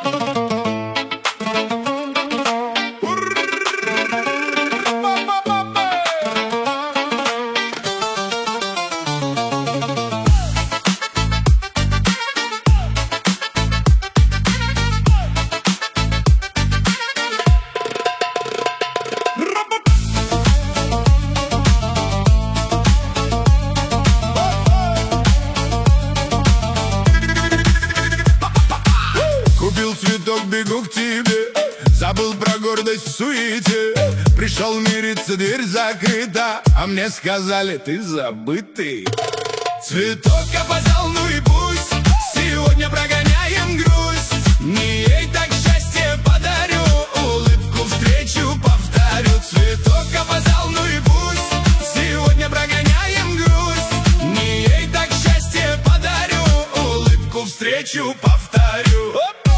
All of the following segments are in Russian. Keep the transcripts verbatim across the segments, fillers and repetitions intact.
Цветок, бегу к тебе, забыл про гордость в суете. Пришел мириться, дверь закрыта, а мне сказали, ты забытый. Цветок опоздал, ну и пусть, сегодня прогоняем грусть. Не ей так счастье подарю, улыбку встречу повторю. Цветок опоздал, ну и пусть, сегодня прогоняем грусть. Не ей так счастье подарю, улыбку встречу повторю.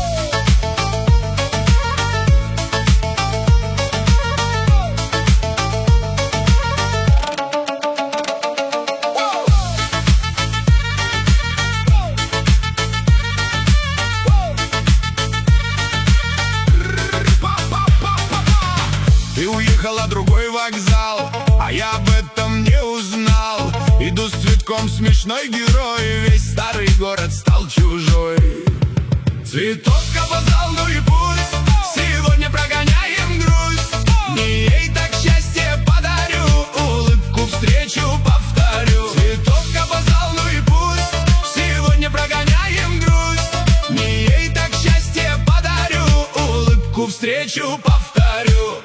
Ты уехала, другой вокзал, а я об этом не узнал. Иду с цветком, смешной герой, весь старый город стал чужой. Цветок опоздал, ну и пусть, сегодня прогоняем грусть. Не ей так счастье подарю, улыбку встречу повторю. Цветок опоздал, ну и пусть, сегодня прогоняем грусть. Не ей так счастье подарю, улыбку встречу повторю.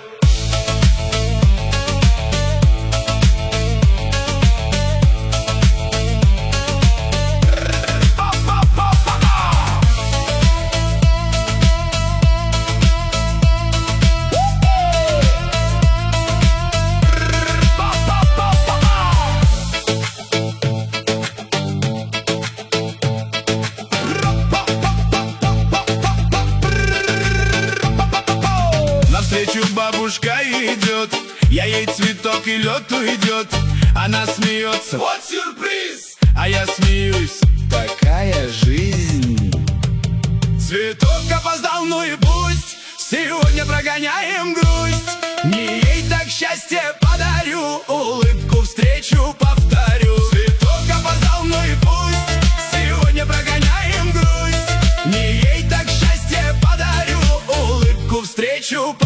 Навстречу бабушка идет, я ей цветок и лед уйдет. Она смеется, вот сюрприз, а я смеюсь, такая жизнь. Цветок опоздал, ну и пусть, сегодня прогоняем грусть. Не ей так счастье подарю, улыбку встречу повторю. Цветок опоздал, ну и пусть, сегодня прогоняем грусть. Не ей так счастье подарю, улыбку встречу повторю.